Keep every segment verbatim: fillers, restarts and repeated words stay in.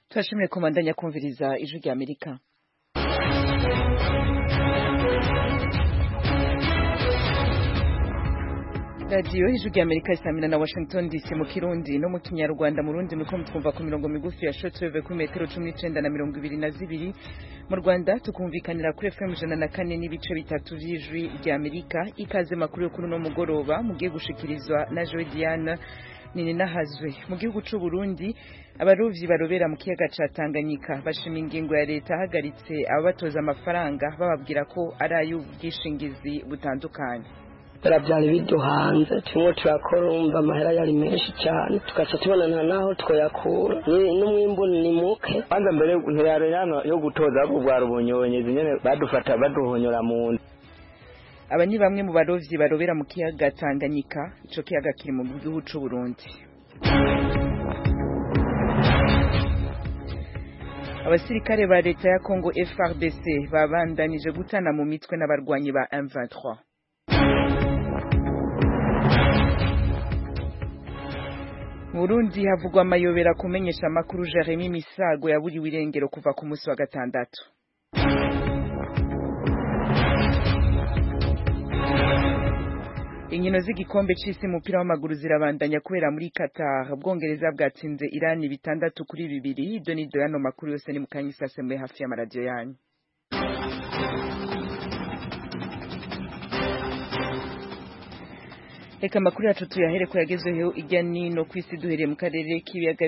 Turashimye komandanya kumviriza ijwi rya Amerika. Radio ijwi rya Amerika isamina na Washington D C mu Kirundi no mu Kinyarwanda mu Rundi nuko mutwumva ku mirongo migufi ya shortwave ku metero cumi n'icenda na mirongo ibiri na zibiri. Mu Rwanda tukumvikanira kuri F M ijana na kane n'ibice bitatu vy'ijwi rya Amerika. Ikaze makuru yo kuri no mugoroba mugiye gushikirizwa na Joy Diane nini nahazwe. Mu gihugu c'u Burundi abarovyi barobera mu kiyaga ca Tanganyika bashima ingingo ya leta hagaritse ababatoza amafaranga bababwira ko ari ay'ubwishingizi butandukanye. Tarabyari biduhanze tumwe turakorumva amahera yari menshi cyane tugaca tubonana naho twoyakura n'umwimbu ni muke kwanza mbere ntiyareyano yo gutoza bugwara ubunyonyezi nyene badufata baduhonyora mu nda. Aba ni bamwe mu barovyi barobera mu kiyaga Tanganyika, ico kiyaga kiri mu gihugu c'u Burundi. Abasirikare ba leta ya Congo F A R D C babandanije gutana mu mitwe n'abarwanyi ba M vingt-trois. Burundi havugwa amayobera kumenyesha amakuru Jeremy Misago yaburiwe irengero kuva ku munsi wa gatandatu. Inkino z'igikombe c'isi umupira w'amaguru zirabandanya kubera muri Qatar. Ubwongereza bwatsinze Iran bitandatu kuri bibiri. Ibyo ni doyano makuru yose ni mukanyisase muri hafi ya radio yanyu. Eka makuru yacu tuyahere ko yagezeho ijya nino kwisi duhereye mu karere k'ibiyaga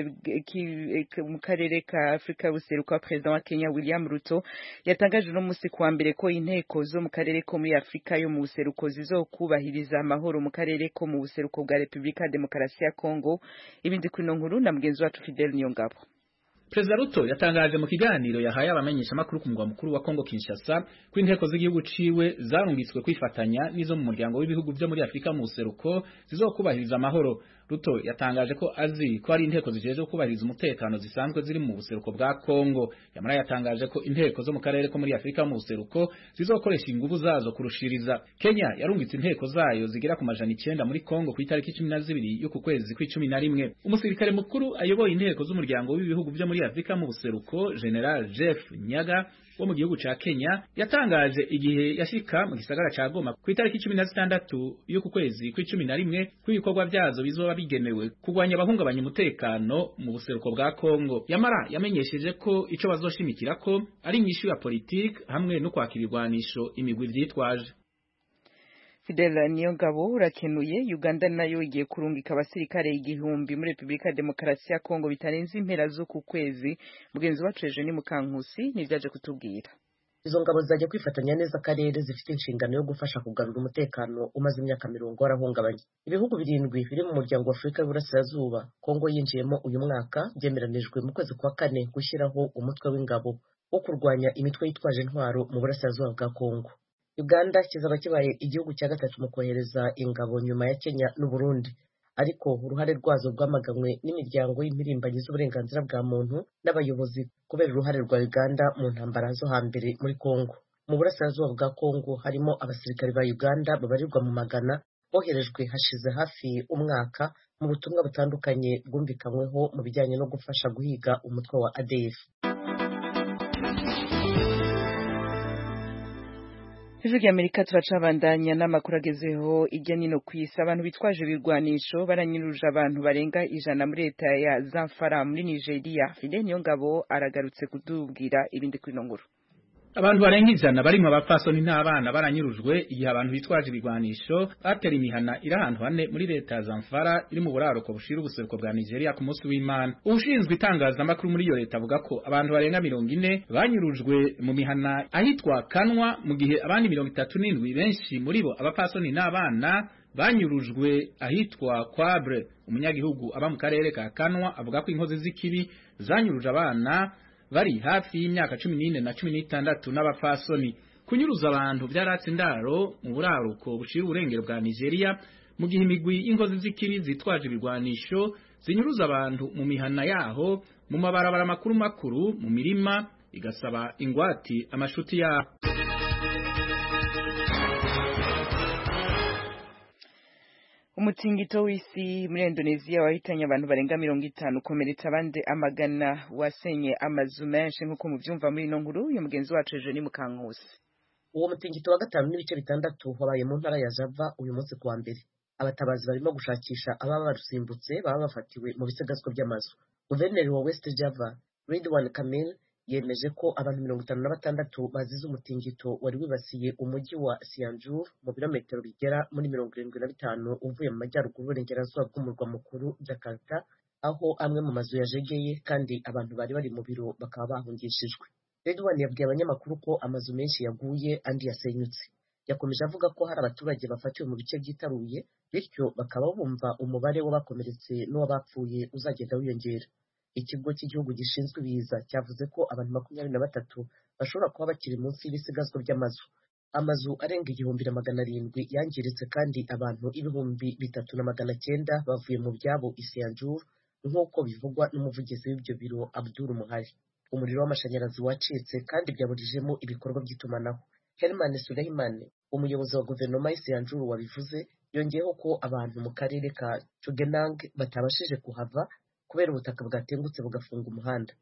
mu karere ka Afrika buseruka. President wa Kenya William Ruto yatangaje no musi kwa mbere ko inteko zo mu karere ko muri Afrika yo mu buseruko zizokubahiriza amahoro mu karere ko mu buseruko bwa Republika Demokarasi ya Kongo. Ibindi kuno nkuru na mugenzi wacu Fidel Niyongabo. President Ruto yatangaje mu kiganiro yahaye abamenyesha makuru ku mugwa mukuru wa Kongo Kinshasa ko inteko z'igihugu ciwe zarungitswe kwifatanya nizo mu muryango w'ibihugu byo muri Afrika mu buseruko zizokubahiriza amahoro. Ruto yatangaje ko azi ko ari inteko zijeje kubahiriza umutekano zisanzwe ziri mu buseruko bwa Kongo. Yamara yatangaje ko inteko zo mu karere ko muri Afrika mu buseruko zizokoresha ingufu zazo kurushiriza. Kenya yarungitse inteko zayo zigira ku majana icenda muri Kongo ku itariki cumi na zibiri y'uku kwezi kw'icumi na rimwe. Umusirikare mukuru ayoboye inteko z'umuryango w'ibihugu byo muri Afrika mu buseruko General Jeff Nyaga wo mu gihugu ca Kenya yatangaje igihe yashika mu gisagara ca Goma ku itariki cumi na zitandatu y'uku kwezi kw'icumi na rimwe ko ibikorwa vyazo bizoba bigenewe kugwanya abahungabanya umutekano mu buseruko bwa Kongo. Yamara yamenyesheje ko ico bazoshimikira ko ari inyishu ya politike hamwe no kwakirirwanisho imigwi vyitwaje. Fidel Niyongabo urakenuye. Uganda nayo igiye kurungika abasirikare igihumbi muri Republika Demokarasi ya Kongo bitarenze impera zo ku kwezi. Mugenzi wacu Eugene Mukankusi nivyaje kutubwira. Izo ngabo zajya kwifatanya neza akarere zifite inshingano yo gufasha kugarura umutekano umaze imyaka mirongo warahungabanye. Ibihugu birindwi biri mu muryango wa Afrika y'Uburasirazuba Kongo yinjiyemo uyu mwaka byemeranijwe mu kwezi kwa kane gushyiraho umutwe w'ingabo wo kurwanya imitwe yitwaje intwaro mu burasirazuba bwa Kongo. Uganda kizaba kibaye igihugu cya gatatu mu kohereza ingabo nyuma ya Kenya n'u Burundi, ariko uruhare rwazo rwamaganywe n'imiryango y'impirimbanyi z'uburenganzira bwa muntu n'abayobozi kubera uruhare rwa Uganda mu ntambara zo hambere muri Kongo. Mu burasirazuba bwa Kongo harimo abasirikare ba Uganda babarirwa mu magana boherejwe hashize hafi umwaka mu butumwa butandukanye bwumvikanyweho mu bijyanye no gufasha guhiga umutwe wa A D F. Ijwi rya Amerika turacabandanya n'amakuru agezeho ijya nino kwisi. Abantu bitwaje ibigwanisho baranyuruje abantu barenga ijana muri leta ya Zamfara muri Nigeria. Fidel Niyongabo aragarutse kudubwira ibindi kwino nkuru. Abantu barenga ijana barimo abapfasoni n'abana baranyurujwe igihe abantu bitwaje ibigwanisho batera imihana iri ahantu hane muri leta ya Zamfara iri mu buraruko bushira ubuseruko bwa Nigeria ku munsi w'Imana. Ubushinzwe itangazamakuru muri iyo leta avuga ko abantu barenga mirongo ine banyurujwe mu mihana ahitwa Kanwa mu gihe abandi mirongo itatu n'indwi benshi muri bo abapfasoni n'abana banyurujwe ahitwa Kwabre. Umunyagihugu aba mu karere ka Kanwa avuga ko inkozi z'ikibi zanyuruje abana bari hafi y'imyaka cumi n'ine na cumi n'itandatu n'abapfasoni. Kunyuruza abantu vyaratse indaro mu buraruko bushira uburengero bwa Nigeria mu gihe imigwi y'inkozi z'ikibi zitwaje ibigwanisho zinyuruza abantu mu mihana yaho mu mabarabara makuru makuru mu mirima igasaba ingwati amashuti yaho. Umutingito w'isi muri Indonesia wahitanye abantu barenga mirongo itanu ukomeretsa abandi amagana, wasenye amazu menshi nk'uko muvyumva muri ino nkuru uyu mugenzi wacu Eugenie Mukankusi. Uwo mutingito wa gatanu n'ibice bitandatu wabaye mu ntara ya Java uyu munsi kuwa mbere. Abatabazi barimo gushakisha ababa barusimbutse baba bafatiwe mu bisigazwa by'amazu. Guverineri wa West Java Ridwan Kamil yemeje ko abantu mirongo itanu na batandatu bazize umutingito wari wibasiye umujyi wa Cianjur mu birometero bigera muri mirongo irindwi na bitanu uvuye mu majyaruguru y'uburengerazuba bw'umurwa mukuru Jakarta, aho amwe mu mazu yajegeye kandi abantu bari bari mu biro bakaba bahungishijwe. Ridwan yabwiye abanyamakuru ko amazu menshi yaguye andi yasenyutse. Yakomeje avuga ko hari abaturage bafatiwe mu bice byitaruye, bityo bakaba bumva umubare w'abakomeretse n'uwabapfuye uzagenda wiyongera. Ikigo cy'igihugu gishinzwe ibiza cyavuze ko abantu makumyabiri na batatu bashobora kuba bakiri munsi y'ibisigazwa by'amazu. Amazu arenga igihumbi na magana arindwi yangiritse kandi abantu ibihumbi bitatu na magana cyenda bavuye mu byabo i Cianjur nk'uko bivugwa n'umuvugizi w'ibyo biro Abdul Muhari. Umuriro w'amashanyarazi wacitse kandi byaburijemo ibikorwa by'itumanaho. Herman Suleiman, umuyobozi wa guverinoma ya Cianjur wabivuze, yongeyeho ko abantu mu karere ka Chugenang batabashije kuhava kubera ubutaka bwatengutse bugafunga umuhanda.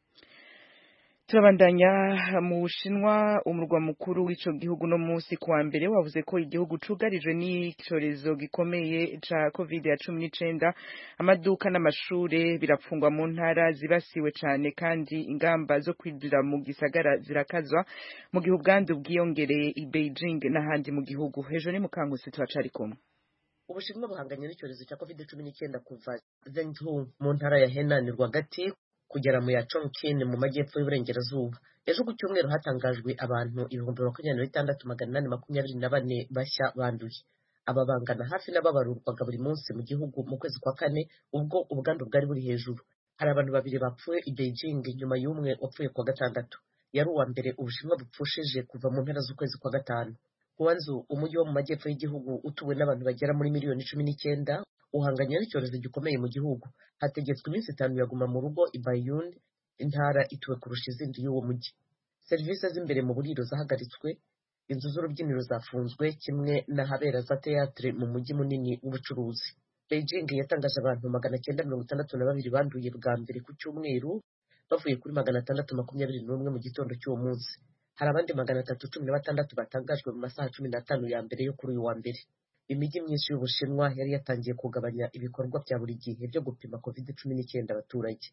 Turabandanya mu Bushinwa, umurwa mukuru w'ico gihugu no munsi kuwa mbere wavuze ko igihugu cugarijwe n'icorezo gikomeye ca covid cumi n'icyenda. Amaduka n'amashure birapfungwa mu ntara zibasiwe cane kandi ingamba zo kwinjira mu gisagara zirakazwa mu gihe ubwandu bwiyongereye i Beijing n'ahandi mu gihugu. Eugenie Mukankusi turacari kumwe. Ubushinwa buhanganye n'icyorezo cya covid cumi n'icyenda kuva Zhengzhou mu ntara ya Henan rwagati kugera mu ya Chongqing mu majyepfo y'uburengerazuba. Ejo ku cyumweru hatangajwe abantu ibihumbi makumyabiri na bitandatu magana inani makumyabiri na bane bashya banduye. Aba bangana hafi n'ababarurwaga buri munsi mu gihugu mu kwezi kwa kane ubwo ubwandu bwari buri hejuru. Hari abantu babiri bapfuye i Beijing nyuma y'umwe wapfuye kwa gatandatu. Yari uwa mbere Ubushinwa bupfushije kuva mu mpera z'ukwezi kwa gatanu. Guangzhou, umujyi wo mu majyepfo y'igihugu utuwe n'abantu bagera muri miliyoni cumi n'icyenda, uhanganye n'icyorezo gikomeye mu gihugu. Hategetswe iminsi itanu yaguma mu rugo i Baiyun, intara ituwe kurusha izindi y'uwo mujyi. Serivisi z'imbere mu buriro zahagaritswe, inzu z'urubyiniro zafunzwe kimwe n'ahabera za teatre mu mujyi munini w'ubucuruzi. Beijing yatangaje abantu magana cyenda mirongo itandatu na babiri banduye bwa mbere ku cyumweru, bavuye kuri magana atandatu makumyabiri n'umwe mu gitondo cy'uwo munsi. Hari abandi magana atatu cumi na batandatu batangajwe mu masaha cumi n'atanu ya mbere yo kuri uyu wa mbere. Imijyi myinshi y'Ubushinwa yari yatangiye kugabanya ibikorwa bya buri gihe byo gupima covid cumi n'icyenda abaturage.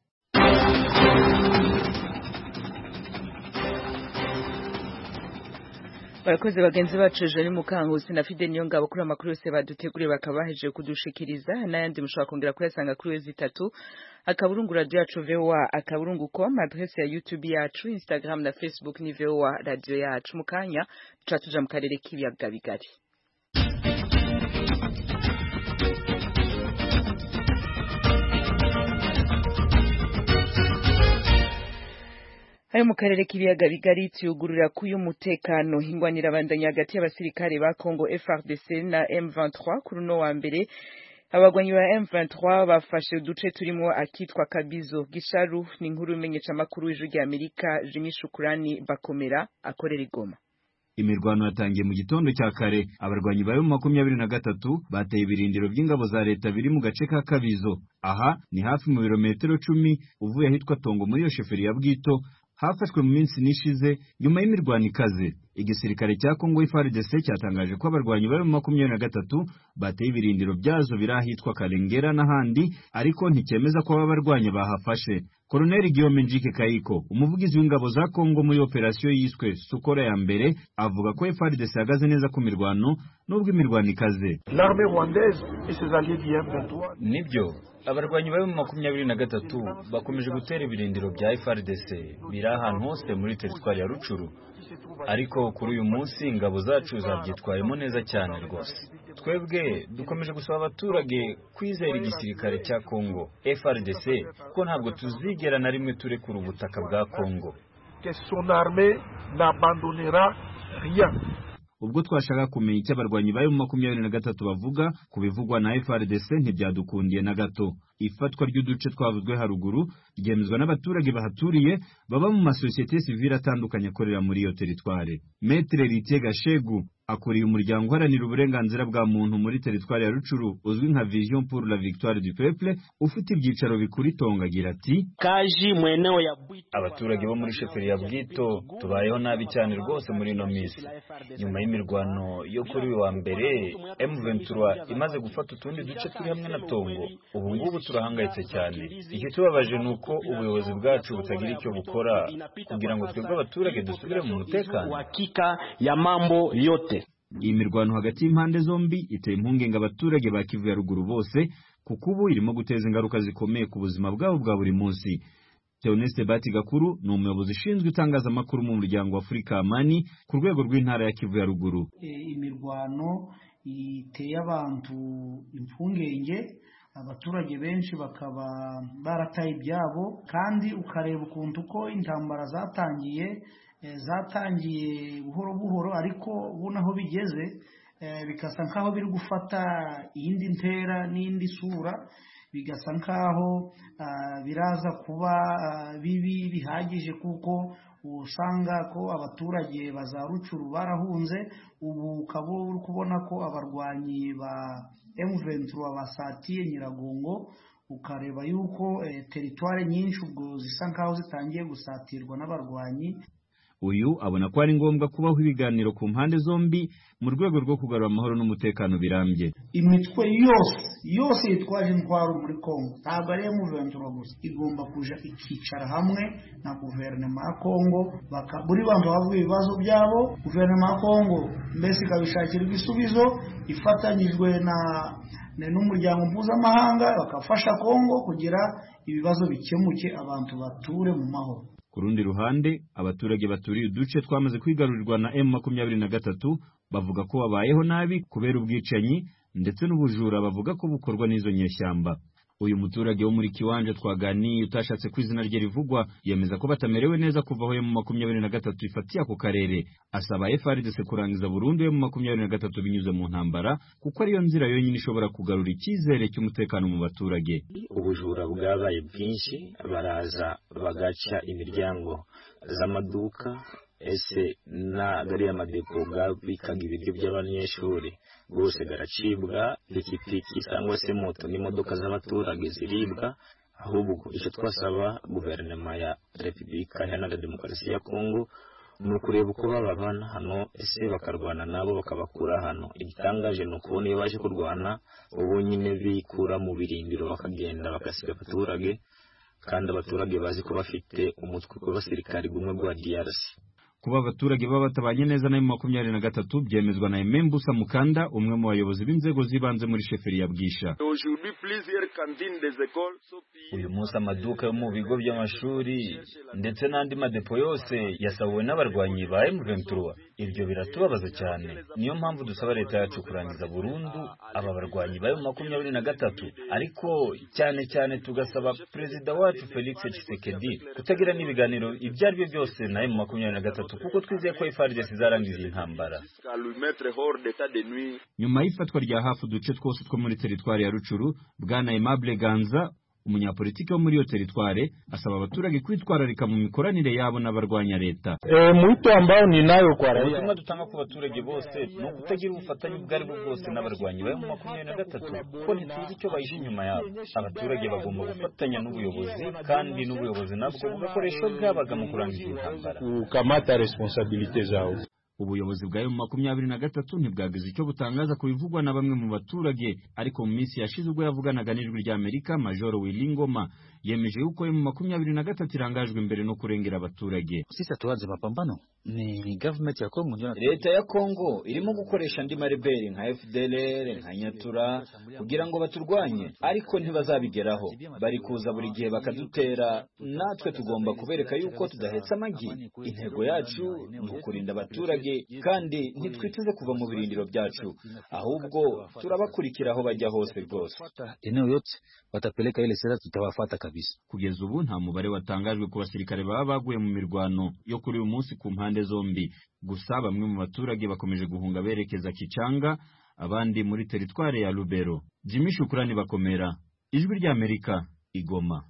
Barakoze bagenzi bacu Eugenie Mukankusi na Fide Niyongabo kuri amakuru yose baduteguriye bakaba bahejeje kudushikiriza, n'ayandi mushobora kongera kuyasanga kuri wezi itatu akaburungu radio yacu V O A akaburungu com, adresse ya YouTube yacu, Instagram na Facebook ni V O A radio yacu. Mukanya tuca tuja mu karere k'ibiyaga bigari. Ayo mu karere k'ibiyaga bigari tuyugurura kuyu mutekano hingwanira bandanya hagati y'abasirikare ba Congo F A R D C na M vingt-trois kuri no wa mbere. Abagwanyi ba M vingt-trois bafashe uduce turimo akitwa Kabizo. Gisharu ni inkuru imenyesha makuru y'ijwi rya Amerika Jimmy Shukurani Bakomera akorera Igoma. Imirwano yatangiye mu gitondo cya kare. Abarwanyi bayo makumyabiri na gatatu bateye ibirindiro by'ingabo za leta biri mu gace ka Kabizo. Aha ni hafi mu birometero cumi uvuye ahitwa Tongo muri yo sheferi ya Bwito. Hafashwe mu minsi nishize nyuma y'imirwano ikaze. Igisirikare cya Congo F A R D C cyatangaje ko abarwanyi bari mu makumyabiri na gatatu bateye ibirindiro byazo birahitwa Karengera n'ahandi, ariko ntikemeza ko aba barwanya bahafashe. Colonel Guillaume Njike Kayiko, umuvugizi w'ingabo za Congo muri operasiyo yiswe Sukora ya mbere, avuga ko F A R D C yagaze neza ku mirwano nubwo imirwano ikaze. L'armée rwandaise et ses alliés du M vingt-trois. Nibyo, abarwanyi bari mu makumyabiri na gatatu bakomeje gutera ibirindiro bya F A R D C biri ahantu hose muri teritwari ya Rucuru. Ariko kuri uyu munsi ingabo zacu zabyitwayemo neza cyane rwose. Twebwe dukomeje gusaba abaturage kwizera igisirikare cya Congo F A R D C ko ntabwo tuzigera na rimwe turekura ubutaka bwa Congo. Que son armée n'abandonnera rien. Ubwo twashaka kumenya icyo abarwanyi bayo mu makumyabiri na gatatu bavuga ku bivugwa na F A R D C ntibyadukundiye na gato. Ifatwa ry'uduce twavuzwe haruguru ryemezwa n'abaturage bahaturiye baba mu masosiyete sivile atandukanye akorera muri iyo teritware. Maître Ritier Gashegu, akuriye umuryango uharanira uburenganzira bwa muntu muri teritwari ya Rucuru uzwi nka Vision pour la Victoire du Peuple ufite ibyicaro bikuri Tonga agira ati kaji mweneo ya Bwito abaturage bo muri sheferi ya Bwito tubayeho nabi cyane rwose muri no misi nyuma y'imirwano yo kuri wa mbere M vingt-trois imaze gufata utundi duce turi hamwe na Tongo ubu ngubu turahangayitse cyane icyo tubabaje nuko ubuyobozi bwacu butagira icyo bukora kugira ngo twebwe abaturage dusubire mu mutekano hakika ya mambo yote. Iyi mirwano hagati y'impande zombi iteye impungenge abaturage ba Kivu ya ruguru bose kuko ubu irimo guteza ingaruka zikomeye ku buzima bwabo bwa buri munsi. Theoneste Batigakuru ni umuyobozi ushinzwe itangazamakuru mu muryango wa Afrika Amani ku rwego rw'intara ya Kivu ya ruguru. Imirwano iteye abantu impungenge abaturage benshi bakaba barataye ibyabo kandi ukareba ukuntu ko intambara zatangiye zatangiye buhoro buhoro ariko ubona aho bigeze bigasa nkaho biri gufata iyindi ntera n'indi sura bigasa nkaho biraza kuba bibi bihagije kuko usanga ko abaturage bazarucuru barahunze ubu ukaba uri kubona ko abarwanyi ba M vingt-trois basatiye Nyiragongo ukareba yuko teritware nyinshi ubwo zisa nkaho zitangiye gusatirwa n'abarwanyi. Uyu abona ko ari ngombwa kubaho ibiganiro ku mpande zombi mu rwego rwo kugarura amahoro n'umutekano birambye. Imitwe yose yose yitwaje intwaro muri Kongo ntabwo ari M vingt-trois gusa igomba kuja ikicara hamwe na guverinoma ya Kongo buri bantu bavuye ibibazo byabo guverinoma ya Kongo mbese ikabishakira ibisubizo ifatanyijwe na n'umuryango mpuzamahanga bakafasha Kongo kugira ibibazo bikemuke abantu bature mu mahoro. Ku rundi ruhande abaturage baturiye uduce twamaze kwigarurirwa na M makumyabiri na gatatu bavuga ko babayeho nabi kubera ubwicanyi ndetse n'ubujura bavuga ko bukorwa n'izo nyeshyamba. Uyu muturage wo muri Kiwanja twaganiye utashatse ko izina rye rivugwa yemeza ko batamerewe neza kuva aho M makumyabiri na gatatu ifatiye ako karere asaba F R D C kurangiza burundu M makumyabiri na gatatu binyuze mu ntambara kuko ariyo nzira yonyine ishobora kugarura icyizere cy'umutekano mu baturage. Ubujura bwabaye bwinshi baraza bagaca imiryango z'amaduka ese na gari y'amadepo bwabikaga ibiryo by'abanyeshuri bose garacibwa pikipiki cyangwa se moto n'imodoka z'abaturage ziribwa ahubwo icyo twasaba guverinoma ya Repubulika Iharanira Demokarasi ya Kongo ni ukureba uko bababana hano ese bakarwana nabo bakabakura hano. Igitangaje ni ukubona iyo baje kurwana ubu nyine bikura mu birindiro bakagenda bagasiga abaturage kandi abaturage bazi ko bafite umutwe w'abasirikari gumwe gwa D R C. Kuba abaturage baba batabanye neza na M makumyabiri na gatatu byemezwa na Emembusa Mukanda umwe mu bayobozi b'inzego zibanze muri sheferi ya Bwisha. Uyu munsi amaduka yo mu bigo by'amashuri ndetse n'andi madepo yose yasabuwe n'abarwanyi ba M vingt-trois. Ibyo biratubabaza cyane. Niyo mpamvu dusaba leta yacu kurangiza burundu aba barwanyi ba M makumyabiri na gatatu ariko cyane cyane tugasaba perezida wacu Felix Tshisekedi kutagira n'ibiganiro ibyo ari byo byose na M makumyabiri na gatatu kuko twizeye ko F R D C zarangiza intambara. Nyuma y'ifatwa rya hafu duce twose two muri teritwari ya Rucuru bwana Aimable Ganza umunyapolitiki wo muri iyo teritware asaba abaturage kwitwararika mu mikoranire yabo n'abarwanya leta. Eh muito ambao ninayo kwa raia. Ubutumwa dutanga ku baturage bose no kutagira ubufatanye bwari bwo bwose n'abarwanyi ba makumyabiri na gatatu ko ntituzi icyo bayije inyuma yabo. Abaturage bagomba gufatanya n'ubuyobozi kandi n'ubuyobozi nabwo bugakoresha bwabaga mu kurangiza intambara. Ukamata responsabilité zao. Ubuyobozi bwa M makumyabiri na gatatu ntibwagize icyo butangaza ku bivugwa na bamwe mu baturage ariko mu minsi yashize ubwo yavuganaga n'ijwi rya Amerika Major Willy Ngoma yemeje yuko M makumyabiri na gatatu irangajwe imbere no kurengera abaturage. Sisi tuanze mapambano ni government ya Kongo ndio leta ya Kongo irimo gukoresha andi marebeli nka F D L R nka Nyatura kugira ngo baturwanye ariko ntibazabigeraho bari kuza buri gihe bakadutera natwe tugomba kubereka yuko tudahetse amagi. Intego yacu ni ukurinda abaturage kandi ntitwiteze kuva mu birindiro byacu ahubwo turabakurikira aho bajya hose rwose. Eneo yote watapeleka ile sera tutawafata kabisa. Kugeza ubu nta mubare watangajwe ku basirikare baba baguye mu mirwano yo kuri uyu munsi ku mpande zombi gusa bamwe mu baturage bakomeje guhunga berekeza Kichanga abandi muri teritware ya Lubero. Jimmy Shukrani Bakomera, Ijwi rya Amerika, Igoma.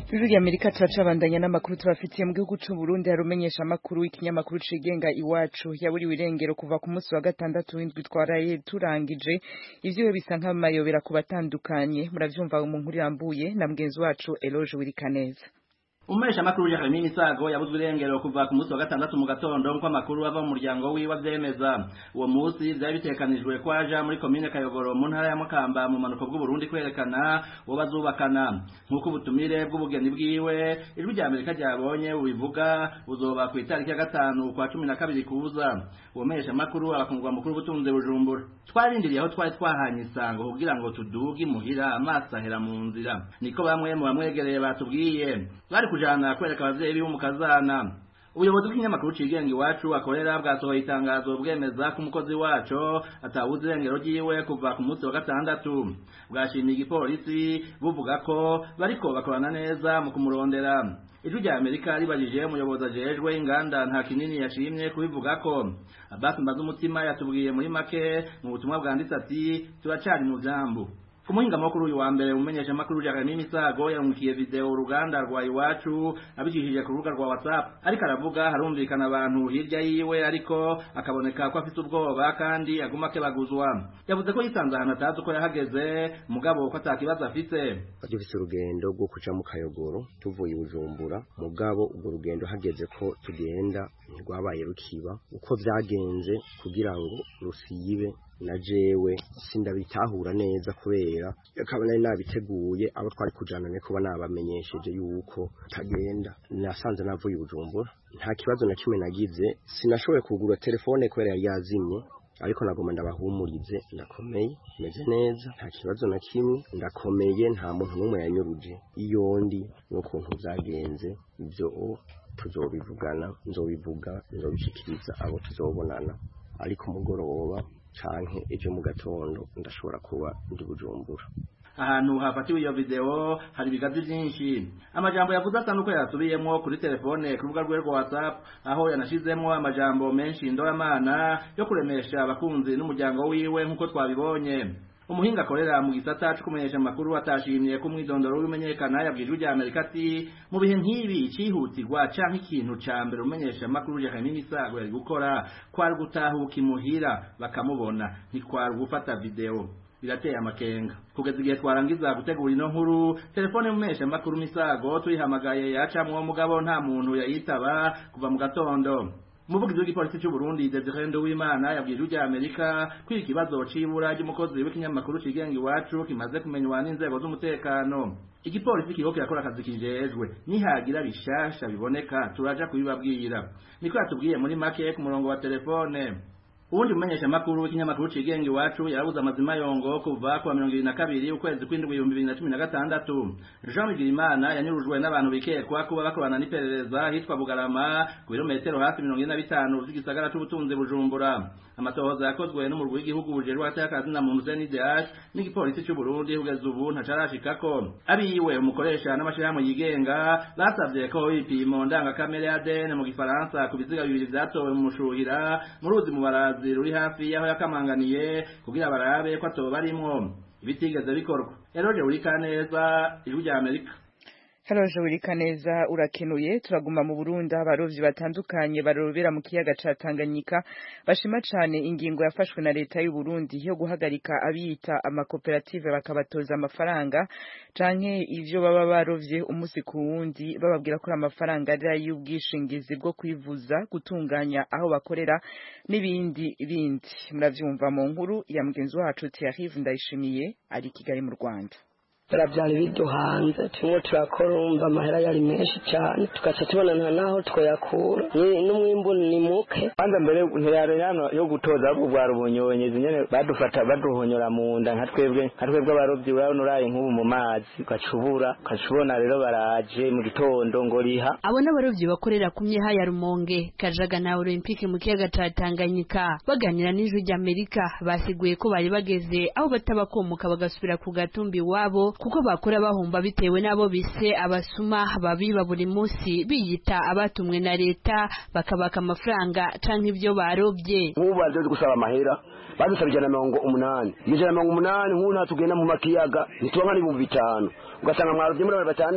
Ijwi rya Amerika turacabandanya n'amakuru tubafitiye mu gihugu c'u Burundi harumenyesha amakuru w'ikinyamakuru cigenga Iwacu yaburiwe irengero kuva ku munsi wa gatandatu w'indwi twaraye turangije ivyo bisa nk'amayobera ku batandukanye muravyumva mu nkuru yambuye na mugenzi wacu Eloge Wirikaneza. Umesha makuru ya Remini Sago yabuzwe irengero kuva ku munsi wa gatandatu mu gatondo nko amakuru ava mu muryango wiwe avyemeza. Uwo munsi vyari bitekanijwe ko aja muri commune Kayogoro mu ntara ya Makamba mu manuko bw'u Burundi kwerekana uwo bazubakana. Nkuko ubutumire bw'ubugeni bwiwe ijwi rya Amerika ryabonye ubivuga buzoba ku itariki ya gatanu kwa cumi na kabiri kuza. Uwo mesha makuru abakungwa mukuru butunze Bujumbura. Twarindiriye aho twari twahanye isango kugira ngo tuduge muhira amasahera mu nzira. Niko bamwe mu bamwegereye batubwiye. Bari kujana kwereka abavyeyi bo mu kazana. Ubuyobozi bw'inyamakuru cigenga Iwacu akorera bwasohoye itangazo bwemeza ko umukozi wacu atawuze irengero ryiwe kuva ku munsi wa gatandatu. Bwashimiye igipolisi buvuga ko bariko bakorana neza mu kumurondera. Ijwi rya Amerika ribajije umuyobozi ajejwe inganda nta kinini yashimye kubivuga ko. Abbas Mbazumutima yatubwiye muri make mu butumwa bwanditse ati turacari mu vyambu. Kumuhinga makuru uyu wa mbere umenyesha makuru ya Remini Sago yarungikiye video uruganda rwa Iwacu abijishije ku rubuga rwa WhatsApp ariko aravuga harumvikana abantu hirya yiwe ariko akaboneka ko afite ubwoba kandi aguma kebaguzwa. Yavuze ko yisanze ahantu atazi ko yahageze mugabo ko atakibazo afite. Dufite urugendo rwo kuja mu Kayogoro tuvuye Bujumbura mugabo ubwo rugendo hageze ko tugenda ntirwabaye rukiba uko vyagenze kugira ngo rusibe na jewe sindabitahura neza kubera akabona nabiteguye abo twari kujana ne kuba nabamenyesheje yuko tagenda nasanze navuye Bujumbura nta kibazo na kimwe nagize sinashoboye kugura telefone kubera yari yazimye ariko nagoma ndabahumurize ndakomeye meze neza nta kibazo na kimwe ndakomeye nta muntu n'umwe yanyuruje iyo ndi n'ukuntu byagenze ibyo tuzobivugana nzobivuga nzobishikiriza abo tuzobonana ariko mugoroba canke ejo mu gatondo ndashobora kuba ndi Bujumbura. Ahantu hafatiwe iyo video hari bigazi byinshi. Amajambo yavuze atanuko yasubiyemo kuri telefone ku rubuga rwe rwa WhatsApp aho yanashizemo amajambo menshi ndoramana yo kuremesha abakunzi n'umuryango wiwe nkuko twabibonye. Umuhinga akorera mu gisata cyo kumenyesha amakuru atashimye ko mwidondoro w'imenyekana yabwije rya Amerika ati mu bihe nk'ibi cihutirwa canke ikintu ca mbere umenyesha amakuru ya Remini Sago yari gukora kwari gutahuka imuhira bakamubona ntikwari gufata video. Birateye amakenga kugeza igihe twarangiza gutegura ino nkuru telefone y'umesha amakuru Misago tuyihamagaye yacamwe mugabo nta muntu yayitaba kuva mu gatondo. Umuvugizi w'igipolisi cy'u Burundi Desire Nduwimana yabwije rya Amerika kwiri kibazo cibura ry'umukozi w'ikinyamakuru cigenga Iwacu kimaze kumenywa n'inzego z'umutekano. Igipolisi kiriko kirakora akazi kijejwe nihagira bishasha biboneka turaja kubibabwira. Niko yatubwiye muri make ku murongo wa telefone. Ubundi umenyesha makuru w'ikinyamakuru cigenga Iwacu yarabuza amazima yongo kuva ku mirongo ibiri na kabiri ukwezi kw'indwi ibihumbi bibiri na cumi na gatandatu. Jean Bigirimana yanyurujwe n'abantu bikekwa kuba bakorana n'iperereza hitwa Bugarama ku birometero hafi mirongo ine na bitanu by'igisagara c'ubutunzi Bujumbura. Amatohoza yakozwe n'umurwi w'igihugu bujerwa atakazi na muntu N D H n'igipolisi cy'u Burundi kugeza ubu ntacarashikako. Abiwe umukoresha n'amashirahamwe yigenga basavye ko ibipimo ndangakamere ya A D N mu gifaransa ku biziga bibiri vyatowe mu mushuhira mu ruzi mu barazi ruri hafi yaho yakamanganiye kugira barabe ko atoba barimwo ibitigeze bikorwa. Eroje Wirikaneza ijwi rya Amerika. Eroje Wirikaneza urakenuye. Turaguma mu Burundi abarovyi batandukanye barobera mu kiyaga ca Tanganyika bashima cane ingingo yafashwe na leta y'u Burundi yo guhagarika abiyita amakoperative bakabatoza amafaranga canke ivyo baba barovye umusi ku wundi bababwira ko amafaranga ari y'ubwishingizi bwo kwivuza gutunganya aho bakorera n'ibindi bindi. Muravyumva mu nkuru ya mugenzi wacu Thierry Ndayishimiye ari Kigali mu Rwanda. Tarabyari biduhanze tumwe turakorumva amahera yari menshi cyane tugaca tubonana naho twoyakura n'umwimbu ni muke. Kwanza mbere ntiyareno yo gutoza ubwara ubunyonyezi nyene badufata baduhonyora mu nda nka twebwe nka twebwe abarovyi urabona uraye nk'ubu mu mazi ukacubura ukacubona rero baraje mu gitondo ngo riha. Abo n'abarovyi bakorera ku myeha ya Rumonge Kajaga na Olympique mu kiyaga ca Tanganyika baganira n'ijwi rya Amerika basiguye ko bari bageze aho batabakomuka bagasubira ku gatumbi wabo kuko bakora bahomba bitewe nabo bise abasuma babiba buri munsi biyita abatumwe na leta bakabaka amafaranga canke ivyo barobye. Ubu baje gusaba amahera badusaba ijana na mirongo umunani ijana na mirongo umunani nk'ubu natugenda mu makiyaga nitubanga n'ibihumbi bitanu ugasanga mwarovye muri batandatu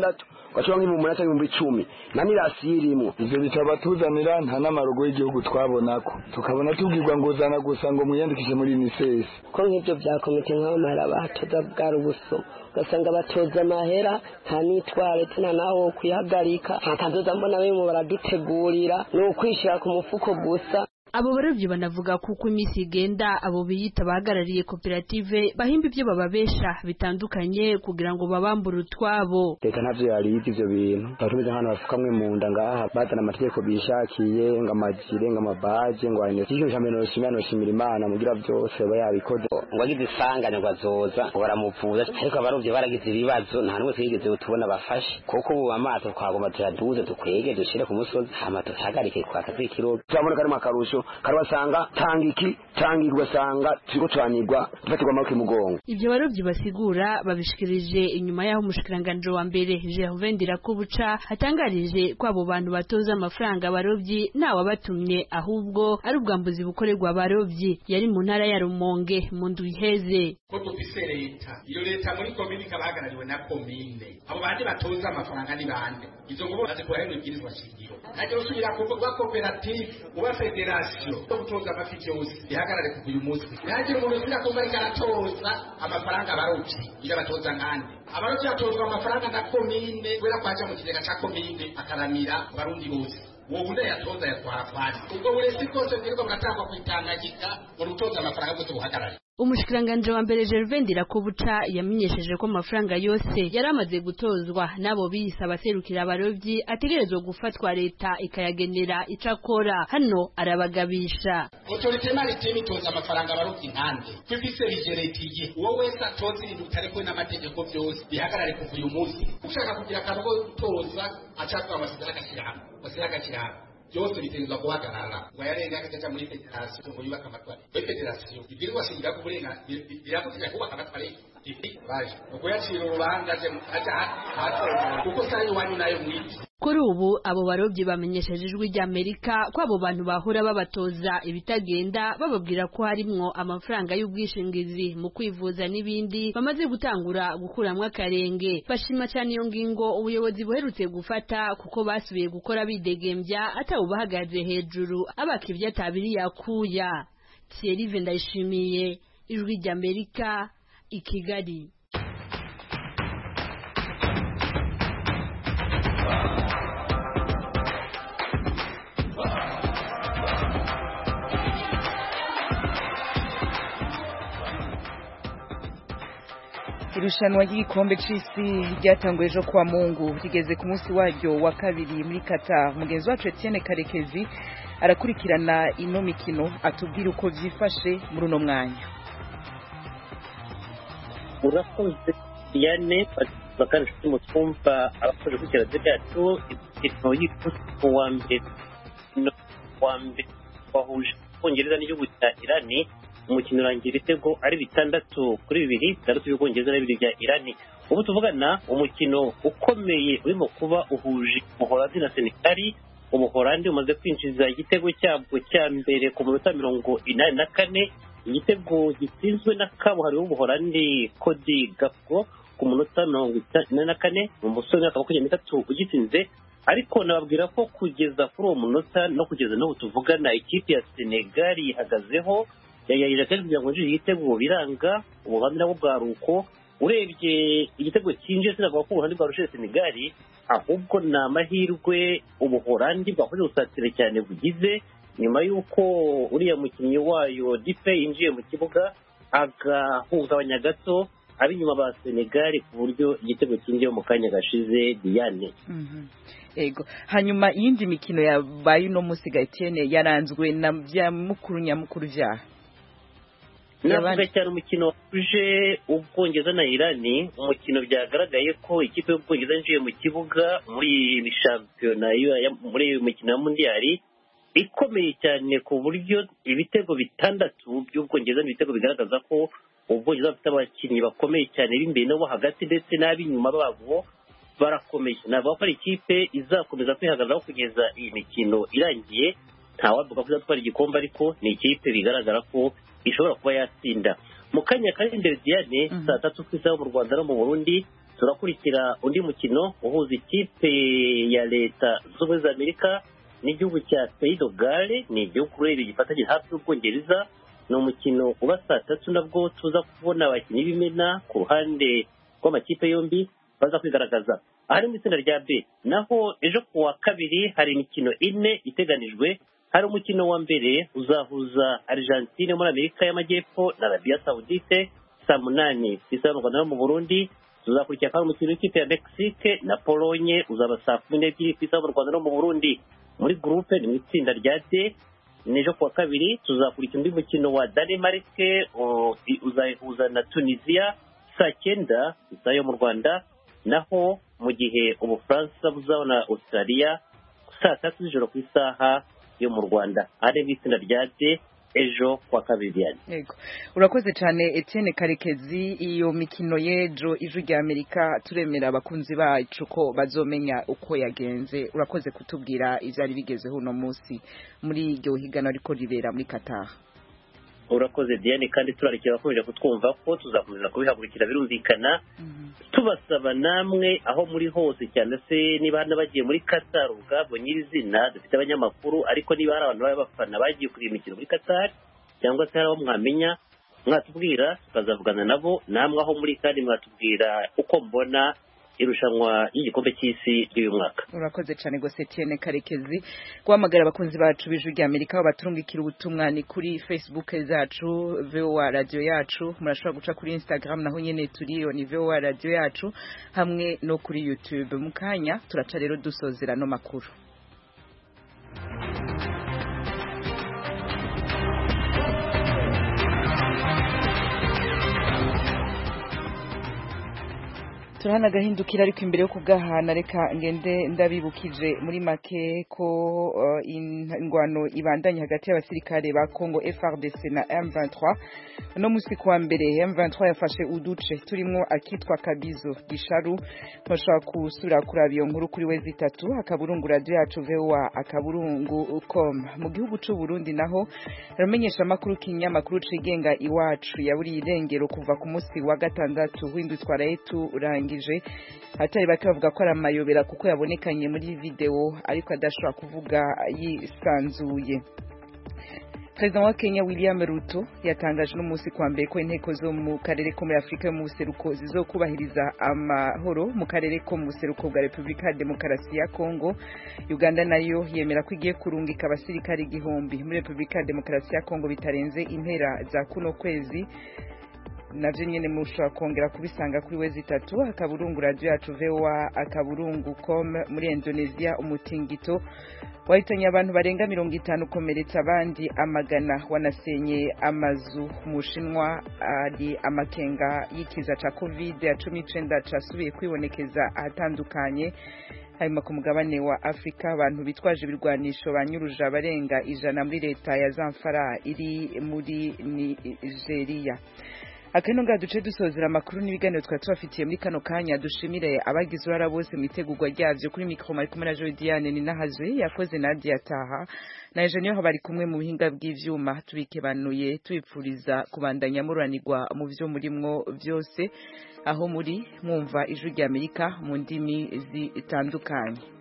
ugashobora nk'ibihumbi umunani cyangwa ibihumbi icumi na nirasiyo irimo. Ivyo bitaba tuzanira nta n'amarogo y'igihugu twabonako tukabona tubwirwa ngo uzana gusa ngo mwiyandikishe muri UNICEF ko nk'ibyo bya komite nk'amahera batoza bwari ubusuma ugasanga batoza amahera nta nitware tena naho kwihagarika nta kazoza mbona bimwe baradutegurira ni ukwishira ku mufuko gusa. Abo barovyi banavuga kuko imisi igenda abo biyita bahagarariye koperative bahimba ibyo bababesha bitandukanye kugira ngo babambure utwabo. Leta ntavyo yarizi ivyo bintu batumeze nk'abantu bafukamwe mu nda ngaha bazana amategeko bishakiye ngo amajire ngo amabaje ngo ane cyo cyambere no shimira no shimira Imana mugira byose baba yabikoze ngo agize isanganya ngo azoza ngo baramuvuza ariko abarovyi baragize ibibazo nta n'umwe twigeze tubona bafashe kuko ubu amato twagomba turaduze tukwege dushire ku musozi hama tuhagarike kwa kazikiro turabona kari makarusho karabasanga tangiki tangi ugasanga turiko twanirwa dufatirwa amaboko imugongo. Ivyo barovyi basigura babishikirije inyuma yaho umushikiranganje wa mbere Gervais Ndirakobuca atangarije ko abo bantu batoza amafaranga abarovyi ntawe batumye ahubwo ari ubwambuzi bukorerwa abarovyi. Yari mu ntara ya Rumonge mu ndwi iheze. Ko dufise leta iyo leta muri komine kabahagarariwe na komine abo bandi batoza amafaranga ni bande izo ngo baze kuhera ibwirizwa shingiro kaje usubira kuvuga koperative uba federation yo gutoza amafi yose ihagarare ku uyu munsi yaje umuntu usubira kumva ikaratoza amafaranga abarovyi iyo batoza nkande abarovyi batozwa amafaranga na komine wera kwaje mu kigega ca komine akaramira barundi bose uwo bunde yatoza yatwara kwani ubwo buresi kose bwirwa bratangwa kwitangagika mu rutoza amafaranga bose buhagarare. Umushikiranganje wa mbere Gervais Ndirakobuca yamenyesheje ko amafaranga yose yaramaze gutozwa nabo biyisa abaserukira abarovyi ategerezwa gufatwa leta ikayagenera icakora. Hano arabagabisha autorité maritime itoza amafaranga abarovyi nkande kwifise bigeretiye uwo wese atoza ibintu bitarekwe n'amategeko byose bihagarare kuva uyu munsi ushaka kugira akarugo gutoza acakwa amasezerano akashirana basira akashirana byose bitezwa guhagarara ngo yarenga akaja muri federation ngo yubaka amatwari muri federation ibirwa shingira ku burenga birakugira kubaka amatwari baje uko yacira urubanza je aja hato kuko sanyu wanyu nayo mwiti. Kuri ubu abo barovyi bamenyesheje ijwi rya Amerika ko abo bantu bahora babatoza ibitagenda bababwira ko harimwo amafaranga y'ubwishingizi mu kwivuza n'ibindi bamaze gutangura gukuramwa akarenge. Bashima cyane iyo ngingo ubuyobozi buherutse gufata kuko basubiye gukora bidegembya atawo bahagaze hejuru abakivya atabiri yakuya. Thierry Vendayishimiye ijwi rya Amerika i Kigali. Irushanwa ry'igikombe c'isi ryatanguye ejo kwa Mungu rigeze ku munsi waryo wa kabiri muri Qatar. Mugenzi wacu Etienne Karekezi arakurikirana ino mikino atubwira uko vyifashe muri uno mwanya. Urakoze Diane bakanje kumutwumva abakoze kukira z'ibyacu ikino y'ikutu wa mbere no wa mbere wahuje Ubwongereza n'igihugu cya Irani. Umukino urangira ibitego ari bitandatu kuri bibiri bitandatu by'Ubwongereza n'ibiri bya Irani. Ubu tuvugana umukino ukomeye urimo kuba uhuje Ubuholandi na Senegal. Ubuholandi umaze kwinjiza igitego cyabwo cya mbere ku minota mirongo inani na kane, igitego gitsinzwe na kabuhariwe w'Ubuholandi Cody Gakpo ku minota mirongo inani na kane, umusore w'imyaka makumyabiri n'itatu ugitsinze. Ariko nababwira ko kugeza kuri uwo munota no kugeza n'ubu tuvugana ikipe ya Senegal ihagazeho yayira kandi kugira ngo igitego biranga ubuhamya nabo bwaruko. Urebye igitego cyinje sinavuga ko ubuhandi bwarushe Senegal, ahubwo na amahirwe Ubuholandi bwakoze gusatira cyane bugize nyuma y'uko uriya mukinnyi wayo Dipe yinjiye mu kibuga agahungabanya gato abinyuma ba Senegal ku buryo igitego cyinje mu kanya gashize Diane. Mhm. Ego hanyuma iyindi mikino ya bayi no musiga Etienne yaranzwe na bya mukuru nyamukuru vya navuga cyane umukino uje Ubwongereza na Irani. Umukino byagaragaye ko ikipe y'Ubwongereza yinjiye mu kibuga muri shampiyona muri umukino wa Mundial ikomeye cyane ku buryo ibitego bitandatu by'Ubwongereza n'ibitego bigaragaza ko Ubwongereza bafite abakinnyi bakomeye cyane b'imbere no hagati ndetse n'ab'inyuma babo barakomeye. Navuga ko ari ikipe izakomeza kwihagararaho kugeza iyi mikino irangiye. Ntawavuga ko izatwara igikombe ariko ni ikipe bigaragara ko ishobora kuba yatsinda. Mu kanya kari imbere Diane saa tatu ku isaha mu Rwanda no mu Burundi turakurikira undi mukino uhuza ikipe ya leta z'ubumwe za Amerika n'igihugu cya Pays de Galles, ni igihugu rero gifatanye hafi y'Ubwongereza. Ni umukino uba saa tatu, nabwo tuza kubona abakinnyi b'imena ku ruhande rw'amakipe yombi baza kwigaragaza. Ahari mu itsinda rya B naho ejo ku wa kabiri hari imikino ine iteganijwe. Hari umukino wa mbere uzahuza Argentine muri Amerika y'Amajyepfo na Arabia Saudite saa munani ku isaha y'u Rwanda no mu Burundi. Tuzakurikira kandi umukino w'ikipe ya Mexique na Pologne uzaba saa kumi n'ebyiri ku isaha y'u Rwanda no mu Burundi. Muri groupe ni mu itsinda rya D n'ejo ku wa kabiri tuzakurikira undi mukino wa Denmark uzahuza na Tunisia saa cyenda ku isaha yo mu Rwanda, naho mu gihe Ubufaransa buzabona Australia saa tatu z'ijoro ku isaha yo mu Rwanda. Ari mu itsinda rya D ejo kwa kabiri yani. Yego. Urakoze cyane Etienne Karekezi. Iyo mikino y'ejo ijwi rya Amerika turemera abakunzi bacu ko bazomenya uko yagenze. Urakoze kutubwira ivyari bigezeho uno munsi muri iryo higana riko ribera muri Qatar. Urakoze Diane, kandi turarikira abakomeje kutwumva ko tuzakomeza kubihagurikira birumvikana. Mm-hmm. Tubasaba namwe aho muri hose, cyane se niba hano bagiye muri Qatar ubwabo nyirizina, dufite abanyamakuru, ariko niba hari abantu b'abafana bagiye kuri imikino muri Qatar cyangwa se hari abo mwamenya mwatubwira tukazavugana nabo. Namwe aho muri kandi mwatubwira uko mbona irushanwa y'igikombe cy'isi y'uyu mwaka. Urakoze cyane gose Etienne Karekezi. Guhamagara abakunzi bacu b'ijwi rya Amerika aho baturungikira ubutumwa ni kuri Facebook zacu V O A radio yacu, murashobora guca kuri Instagram naho nyene turiyo ni V O A radio yacu, hamwe no kuri YouTube. Mukanya turaca rero dusozera no makuru. Turana gahindukira ariko imbere yo kugahana reka ngende ndabibukije muri make ko uh, ingwano ibandanye hagati y'abasirikare ba Congo F A R D C na M vingt-trois. No musi kwa mbere M vingt-trois yafashe uduce turimo akitwa Kabizo Gisharu. Mwashaka kusura kuraba iyo nkuru kuri wezi itatu akaburungu radio yacu V O A akaburungu com. Mu gihugu cy'u Burundi naho ramenyesha makuru kinyamakuru cigenga iwacu yaburi irengero kuva ku musi wa gatandatu w'indutwa retu urangije. Hatari bake bavuga ko ari amayobera kuko yabonekanye muri video ariko adashobora kuvuga yisanzuye. President wa Kenya William Ruto yatangaje no musi kwa mbere ko inteko zo mu karere ko muri Afrika yo mu buseruko zizokubahiriza amahoro mu karere ko mu buseruko bwa Republika ya Demokarasi ya Kongo. Uganda nayo yemera ko igiye kurungika abasirikari igihumbi muri Republika ya Demokarasi ya Kongo bitarenze impera za kuno kwezi. Navyo nyene mushobora kongera kubisanga kuri wezi itatu akaburungu radio yacu V O A akaburungu com. Muri Indonesia umutingito wahitanye abantu barenga mirongo itanu komeretsa abandi amagana, wanasenye amazu mu Shinwa. Ari amakenga y'ikiza ca covid cumi n'icenda casubiye kwibonekeza ahatandukanye. Hanyuma ku mugabane wa Afrika abantu bitwaje ibirwanisho banyuruje abarenga ijana muri leta ya Zamfara iri muri Nigeria. Akeno nga duce dusozera amakuru n'ibiganiro twa tubafitiye muri kano kanya. Dushimire abagize uruhara bose mu itegurwa ryavyo. Kuri mikro mari kumwe na Joy Diane ni nahazwe yakoze Nadia Taha na Eugenie aho bari kumwe mu buhinga bw'ivyuma. Tubikebanuye tubipfuriza kubandanya muranirwa mu vyo murimwo vyose aho muri mwumva ijwi rya Amerika mu ndimi zitandukanye.